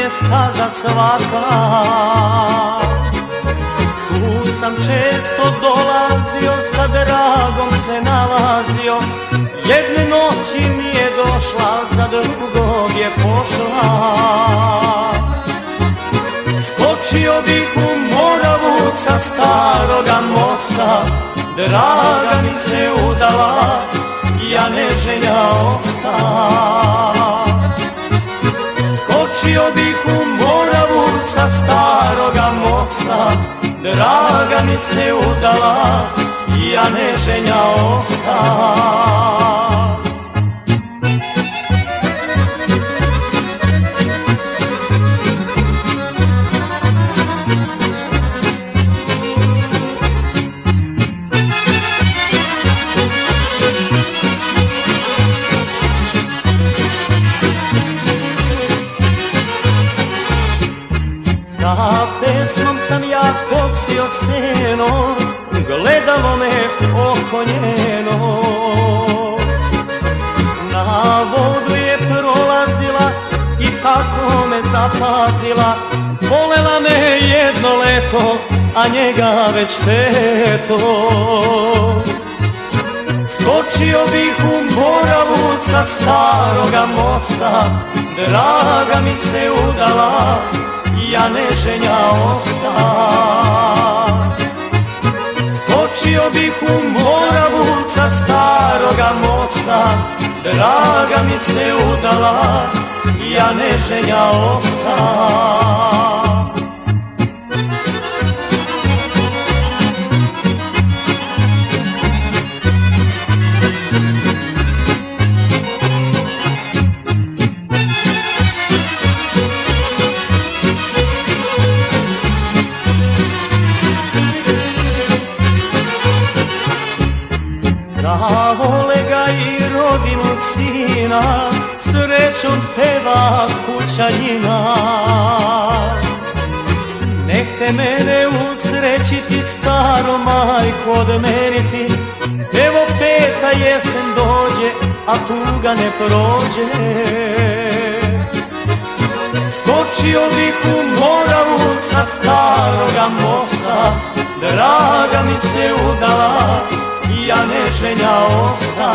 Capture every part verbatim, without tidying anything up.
je staza svaka. Tu sam često dolazio, sa dragom se nalazio. Jedne noći nije došla, za drugog je pošla. Skočio bih u Moravu sa staroga mosta, draga mi se udala, ja neželja osta. Skočio bih u Moravu sa staroga mosta, draga mi se udala, ja neželja osta. Sa pesmom sam ja kosio seno, gledalo me oko njeno. Na vodu je prolazila i tako me zapazila. Volela me jedno leto, a njega već peto. Skočio bih u Moravu sa staroga mosta, draga mi se udala, ja neženja osta. Skočio bih u Moravu sa staroga mosta, draga mi se udala, ja neženja osta. Zavole ga i rodinu sina, srećom peva kućanina. Nek te mene usrećiti, staro majko odmeriti. Evo peta jesen dođe, a tuga ne prođe. Skočio bih u Moravu sa staroga mosta, draga mi se udala, ja neženja osta.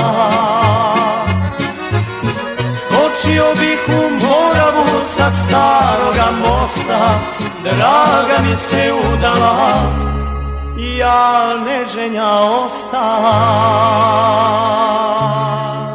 Skočio bih u Moravu sa staroga mosta, draga mi se udala, ja neženja osta.